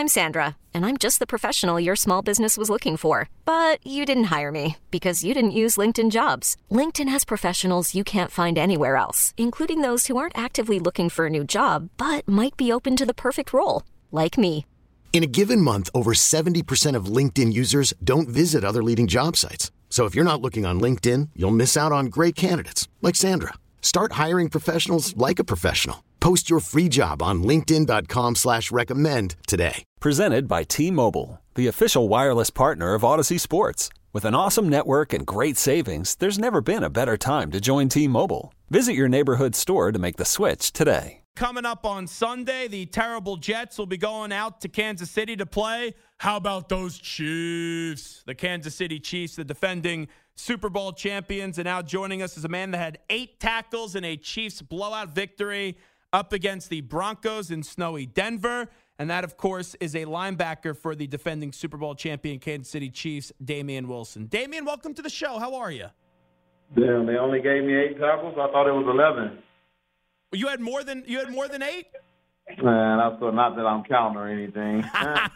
I'm Sandra, and I'm just the professional your small business was looking for. But you didn't hire me because you didn't use LinkedIn Jobs. LinkedIn has professionals you can't find anywhere else, including those who aren't actively looking for a new job, but might be open to the perfect role, like me. In a given month, over 70% of LinkedIn users don't visit other leading job sites. So if you're not looking on LinkedIn, you'll miss out on great candidates like Sandra. Start hiring professionals like a professional. Post your free job on linkedin.com/recommend today. Presented by T-Mobile, the official wireless partner of Odyssey Sports. With an awesome network and great savings, there's never been a better time to join T-Mobile. Visit your neighborhood store to make the switch today. Coming up on Sunday, the terrible Jets will be going out to Kansas City to play. How about those Chiefs? The Kansas City Chiefs, the defending Super Bowl champions, and now joining us is a man that had 8 tackles in a Chiefs blowout victory up against the Broncos in snowy Denver. And that, of course, is a linebacker for the defending Super Bowl champion Kansas City Chiefs, Damian Wilson. Damian, welcome to the show. How are you? Damn, they only gave me 8 tackles. I thought it was 11. You had more than 8? Man, that's not that I'm counting or anything.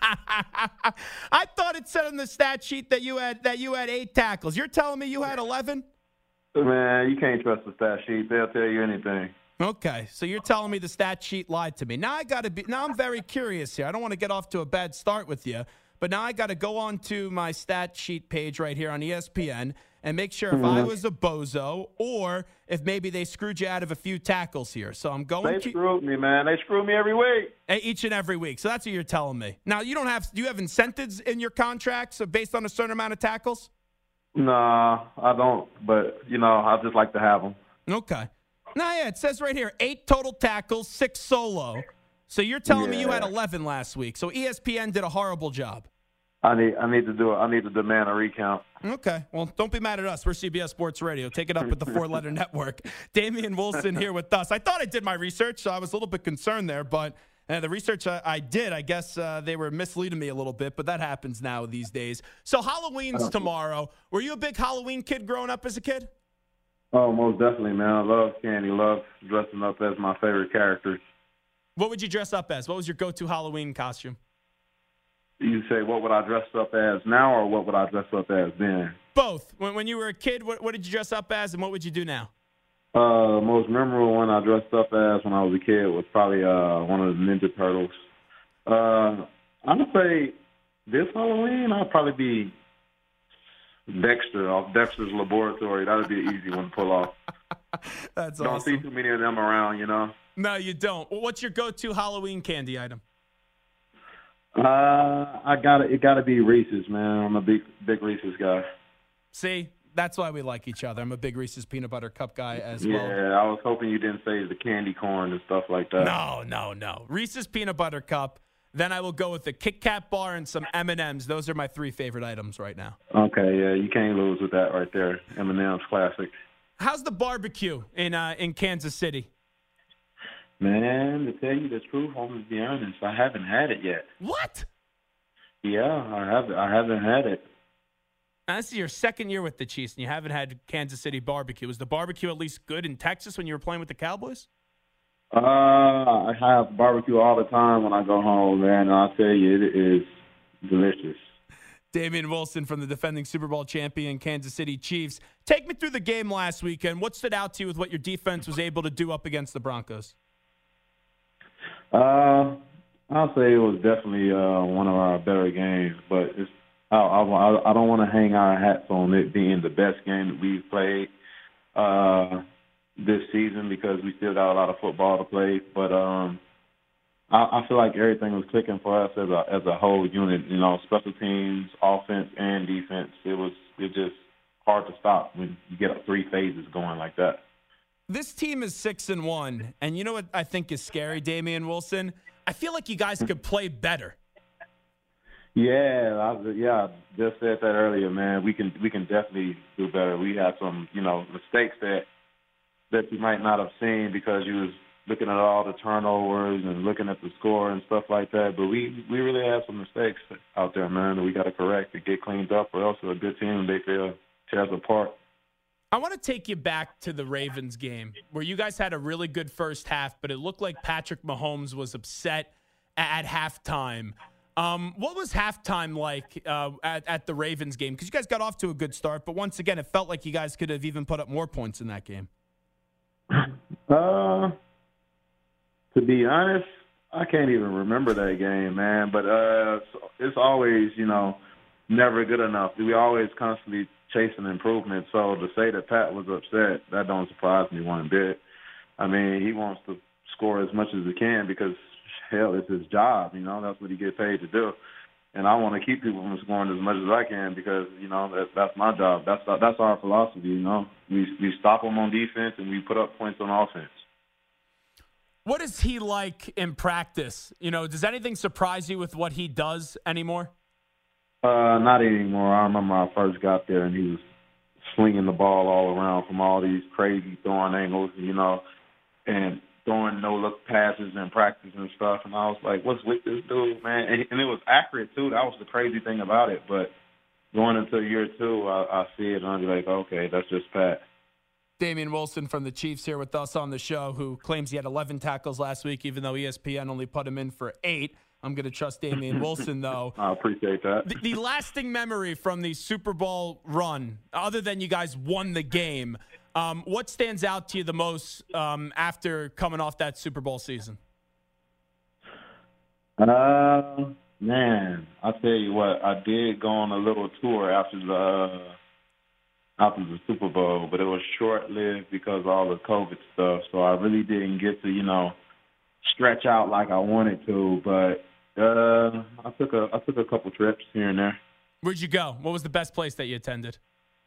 I thought it said on the stat sheet that you had 8 tackles. You're telling me you had 11? Man, you can't trust the stat sheet. They'll tell you anything. Okay, so you're telling me the stat sheet lied to me. Now I'm very curious here. I don't want to get off to a bad start with you, but now I got to go on to my stat sheet page right here on ESPN and make sure if I was a bozo or if maybe they screwed you out of a few tackles here. So I'm going They screwed me, man. They screw me every week. Each and every week. So that's what you're telling me. Now, do you have incentives in your contract so based on a certain amount of tackles? Nah, I don't, but, I just like to have them. Okay. Now, yeah, it says right here, 8 total tackles, 6 solo. So you're telling me you had 11 last week. So ESPN did a horrible job. I need to demand a recount. Okay. Well, don't be mad at us. We're CBS Sports Radio. Take it up with the 4-letter network. Damian Wilson here with us. I thought I did my research, so I was a little bit concerned there. But the research I did, I guess they were misleading me a little bit. But that happens now these days. So Halloween's tomorrow. Were you a big Halloween kid growing up as a kid? Oh, most definitely, man. I love candy. Love dressing up as my favorite characters. What would you dress up as? What was your go-to Halloween costume? You say, what would I dress up as now or what would I dress up as then? Both. When you were a kid, what did you dress up as and what would you do now? Most memorable one I dressed up as when I was a kid was probably one of the Ninja Turtles. I'm going to say this Halloween, I'll probably be Dexter off Dexter's Laboratory. That would be an easy one to pull off. That's don't awesome. see too many of them around, No, you don't. What's your go-to Halloween candy item? It gotta be Reese's, man. I'm a big Reese's guy. See, that's why we like each other. I'm a big Reese's peanut butter cup guy as well. Yeah, I was hoping you didn't say the candy corn and stuff like that. No. Reese's peanut butter cup. Then I will go with the Kit Kat bar and some M&Ms. Those are my 3 favorite items right now. Okay, yeah, you can't lose with that right there. M&M's classic. How's the barbecue in Kansas City? Man, to tell you the truth, I'm going to be honest, I haven't had it yet. What? Yeah, I haven't had it. Now, this is your second year with the Chiefs, and you haven't had Kansas City barbecue. Was the barbecue at least good in Texas when you were playing with the Cowboys? I have barbecue all the time when I go home, man. And I'll tell you, it is delicious. Damian Wilson from the defending Super Bowl champion Kansas City Chiefs. Take me through the game last weekend. What stood out to you with what your defense was able to do up against the Broncos? I'll say it was definitely one of our better games, but I don't want to hang our hats on it being the best game that we've played this season because we still got a lot of football to play. But I feel like everything was clicking for us as a whole unit. Special teams, offense, and defense. It's just hard to stop when you get 3 phases going like that. This team is 6-1, and you know what I think is scary, Damian Wilson? I feel like you guys could play better. Yeah, I just said that earlier, man. We can definitely do better. We had some, mistakes that you might not have seen because you was looking at all the turnovers and looking at the score and stuff like that. But we really had some mistakes out there, man, that we got to correct to get cleaned up, or else a good team, they feel tears apart. I want to take you back to the Ravens game where you guys had a really good first half, but it looked like Patrick Mahomes was upset at halftime. What was halftime like at the Ravens game? Because you guys got off to a good start, but once again, it felt like you guys could have even put up more points in that game. To be honest, I can't even remember that game, man. But it's always, never good enough. We always constantly chasing improvement. So to say that Pat was upset, that don't surprise me one bit. I mean, he wants to score as much as he can because, hell, it's his job. That's what he gets paid to do. And I want to keep people from scoring as much as I can because, that's my job. That's our philosophy, We stop them on defense and we put up points on offense. What is he like in practice? Does anything surprise you with what he does anymore? Not anymore. I remember I first got there and he was slinging the ball all around from all these crazy throwing angles, and throwing no-look passes in practice and stuff. And I was like, what's with this dude, man? And it was accurate, too. That was the crazy thing about it. But going into year two, I see it and I'll be like, okay, that's just Pat. Damian Wilson from the Chiefs here with us on the show, who claims he had 11 tackles last week, even though ESPN only put him in for 8. I'm going to trust Damian Wilson, though. I appreciate that. The lasting memory from the Super Bowl run, other than you guys won the game, what stands out to you the most after coming off that Super Bowl season? Man, I tell you what, I did go on a little tour after the Super Bowl, but it was short-lived because of all the COVID stuff. So I really didn't get to, stretch out like I wanted to. But I took a couple trips here and there. Where'd you go? What was the best place that you attended?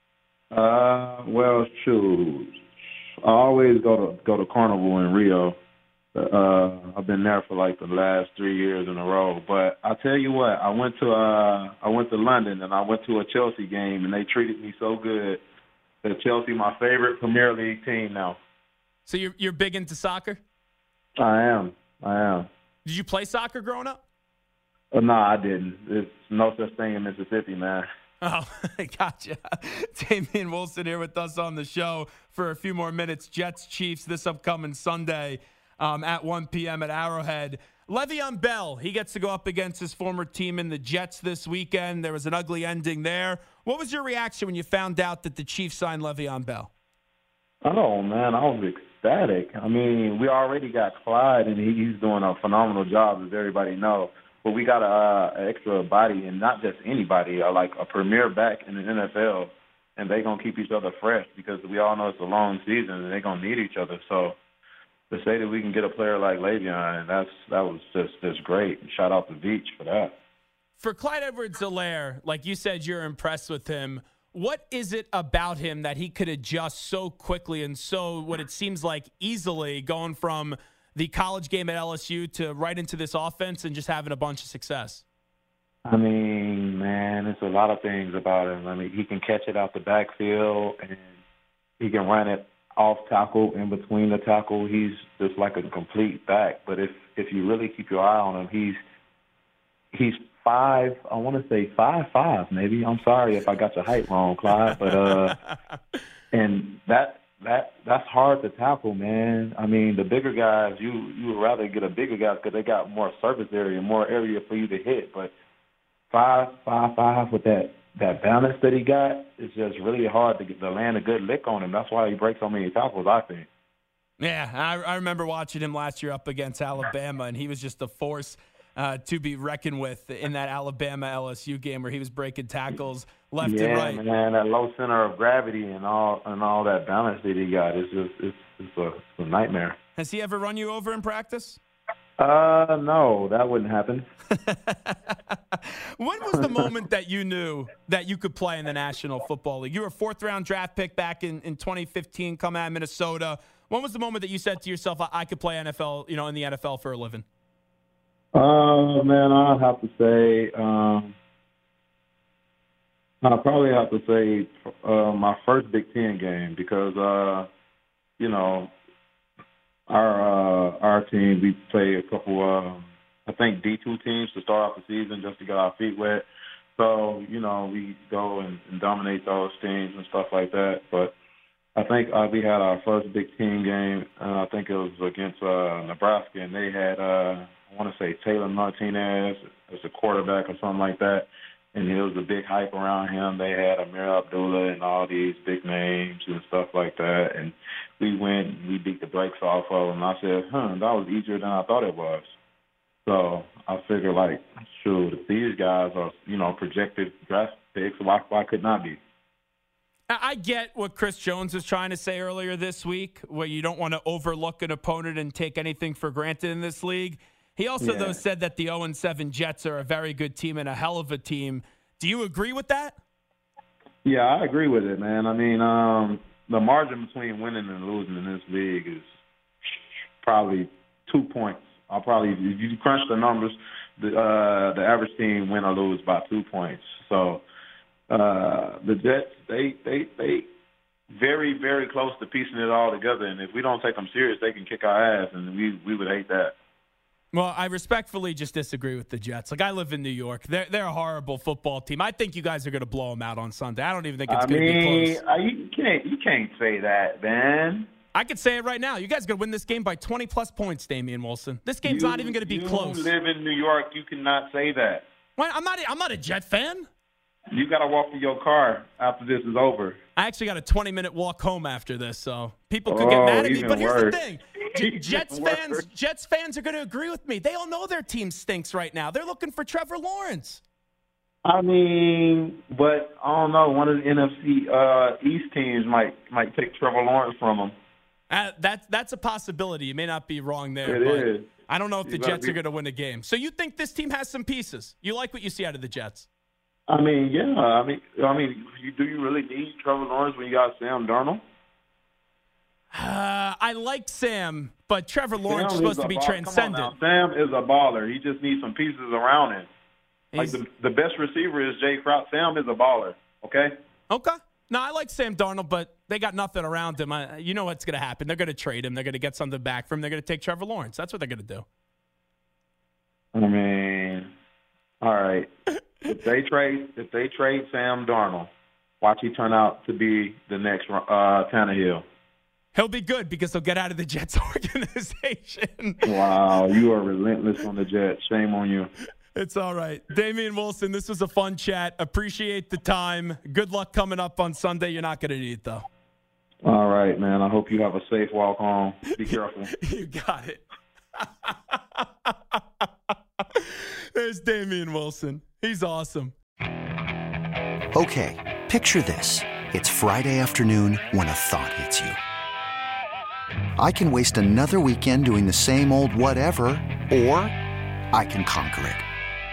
Well, shoot, I always go to Carnival in Rio. I've been there for like the last 3 years in a row. But I tell you what, I went to London and I went to a Chelsea game and they treated me so good. That Chelsea, my favorite Premier League team now. So you're big into soccer? I am. Did you play soccer growing up? No, I didn't. There's no such thing in Mississippi, man. Oh, gotcha. Damian Wilson here with us on the show for a few more minutes. Jets Chiefs this upcoming Sunday at 1 p.m. at Arrowhead. Le'Veon Bell, he gets to go up against his former team in the Jets this weekend. There was an ugly ending there. What was your reaction when you found out that the Chiefs signed Le'Veon Bell? Oh, man, I was ecstatic. I mean, we already got Clyde, and he's doing a phenomenal job, as everybody knows. But we got an extra body, and not just anybody, like a premier back in the NFL, and they're going to keep each other fresh because we all know it's a long season, and they're going to need each other. So to say that we can get a player like Le'Veon, that was just great. Shout out to Veach for that. For Clyde Edwards-Helaire, like you said, you're impressed with him. What is it about him that he could adjust so quickly and so what it seems like easily going from the college game at LSU to right into this offense and just having a bunch of success? I mean, man, there's a lot of things about him. I mean, he can catch it out the backfield and he can run it off tackle, in between the tackle. He's just like a complete back. But if you really keep your eye on him, he's 5. I want to say 5'5", maybe. I'm sorry if I got your height wrong, Clyde. But and that's hard to tackle, man. I mean, the bigger guys, you would rather get a bigger guy because they got more surface area, more area for you to hit. But 5'5" with that balance that he got, it's just really hard to land a good lick on him. That's why he breaks so many tackles, I think. Yeah, I remember watching him last year up against Alabama, and he was just a force to be reckoned with in that Alabama-LSU game where he was breaking tackles left and right. Yeah, man, that low center of gravity and all that balance that he got is just a nightmare. Has he ever run you over in practice? No, that wouldn't happen. When was the moment that you knew that you could play in the National Football League? You were a 4th-round draft pick back in 2015, coming out of Minnesota. When was the moment that you said to yourself, I could play NFL, in the NFL for a living? Man, I'd have to say, I'd probably have to say my first Big Ten game because, our team, we played a couple, I think D2 teams to start off the season just to get our feet wet. So, we go and dominate those teams and stuff like that. But I think we had our first Big Ten game, and I think it was against Nebraska, and they had, I want to say Taylor Martinez, as a quarterback or something like that. And it was a big hype around him. They had Amir Abdullah and all these big names and stuff like that. And we went and we beat the brakes off of them. I said, that was easier than I thought it was. So I figured, like, shoot, if these guys are, projected draft picks, why could not be? I get what Chris Jones was trying to say earlier this week, where you don't want to overlook an opponent and take anything for granted in this league. He also, though, said that the 0-7 Jets are a very good team and a hell of a team. Do you agree with that? Yeah, I agree with it, man. I mean, the margin between winning and losing in this league is probably 2 points. If you crunch the numbers, the average team win or lose by 2 points. So the Jets, they very, very close to piecing it all together. And if we don't take them serious, they can kick our ass, and we would hate that. Well, I respectfully just disagree with the Jets. Like, I live in New York. They're a horrible football team. I think you guys are going to blow them out on Sunday. I don't even think it's going to be close. You can't say that, man. I could say it right now. You guys are going to win this game by 20-plus points, Damian Wilson. This game's not even going to be close. You live in New York. You cannot say that. Well, I'm not a Jet fan. You got to walk to your car after this is over. I actually got a 20-minute walk home after this, so people could get mad at me. But here's the thing. Jets fans are going to agree with me. They all know their team stinks right now. They're looking for Trevor Lawrence. I mean, but I don't know. One of the NFC East teams might take Trevor Lawrence from them. That's a possibility. You may not be wrong there. It is. I don't know if the Jets are going to win a game. So you think this team has some pieces? You like what you see out of the Jets? I mean, yeah. I mean, do you really need Trevor Lawrence when you got Sam Darnold? I like Sam, but Trevor Lawrence is supposed to be transcendent. Sam is a baller. He just needs some pieces around him. Like the best receiver is Jay Crowder. Sam is a baller. Okay. No, I like Sam Darnold, but they got nothing around him. You know what's going to happen. They're going to trade him. They're going to get something back from him. They're going to take Trevor Lawrence. That's what they're going to do. I mean, all right. If they trade Sam Darnold, watch he turn out to be the next Tannehill. He'll be good because he'll get out of the Jets organization. Wow, you are relentless on the Jets. Shame on you. It's all right. Damian Wilson, this was a fun chat. Appreciate the time. Good luck coming up on Sunday. You're not going to need it, though. All right, man. I hope you have a safe walk home. Be careful. You got it. There's Damian Wilson. He's awesome. Okay, picture this. It's Friday afternoon when a thought hits you. I can waste another weekend doing the same old whatever, or I can conquer it.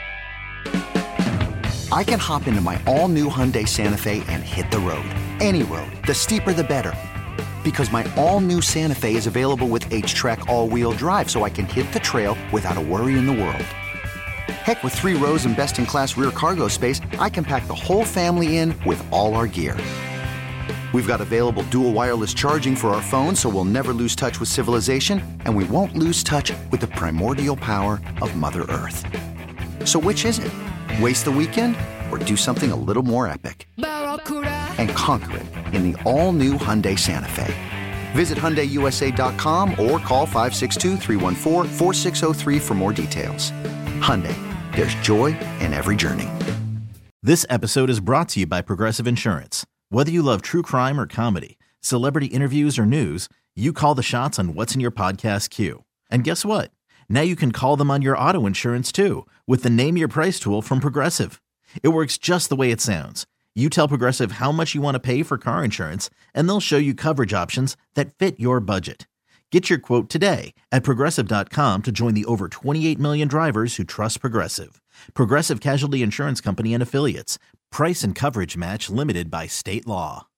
I can hop into my all-new Hyundai Santa Fe and hit the road. Any road. The steeper, the better. Because my all-new Santa Fe is available with H-Track all-wheel drive, so I can hit the trail without a worry in the world. Heck, with 3 rows and best-in-class rear cargo space, I can pack the whole family in with all our gear. We've got available dual wireless charging for our phones, so we'll never lose touch with civilization, and we won't lose touch with the primordial power of Mother Earth. So which is it? Waste the weekend or do something a little more epic? And conquer it in the all-new Hyundai Santa Fe. Visit HyundaiUSA.com or call 562-314-4603 for more details. Hyundai, there's joy in every journey. This episode is brought to you by Progressive Insurance. Whether you love true crime or comedy, celebrity interviews or news, you call the shots on what's in your podcast queue. And guess what? Now you can call them on your auto insurance too with the Name Your Price tool from Progressive. It works just the way it sounds. You tell Progressive how much you want to pay for car insurance, and they'll show you coverage options that fit your budget. Get your quote today at Progressive.com to join the over 28 million drivers who trust Progressive. Progressive Casualty Insurance Company and Affiliates. Price and coverage match limited by state law.